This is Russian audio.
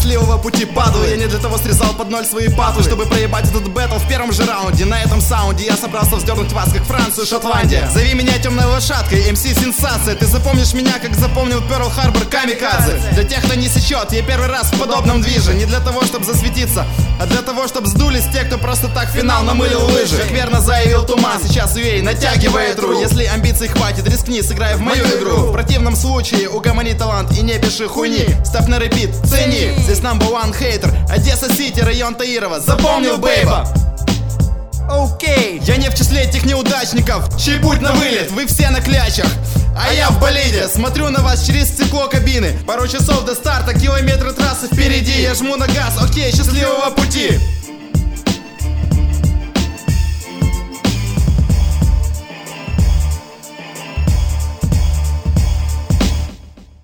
счастливого пути падал. Я не для того срезал под ноль свои патлы, чтобы проебать этот бэтл в первом же раунде. На этом саунде я собрался вздернуть вас, как Францию, Шотландия. Зови меня темной лошадкой, МС Сенсация. Ты запомнишь меня, как запомнил Перл Харбор Камикадзе. Для тех, кто не сечет, я первый раз в подобном движе. Не для того, чтобы засветиться, а для того, чтобы сдулись те, кто просто так финал намылил лыжи. Как верно заявил Туман, сейчас UA натягивает ру. Если амбиций хватит, рискни, сыграй в мою игру. В противном случае угомони талант и не пиши хуйни. Ставь на репит, цени. Здесь number one хейтер, Одесса Сити, район Таирова. Запомнил, бейба? Окей, я не в числе этих неудачников, чей путь на вылет, вы все на клячах, а я в болиде. Смотрю на вас через стекло кабины. Пару часов до старта, километры трассы впереди. Я жму на газ, окей, счастливого пути.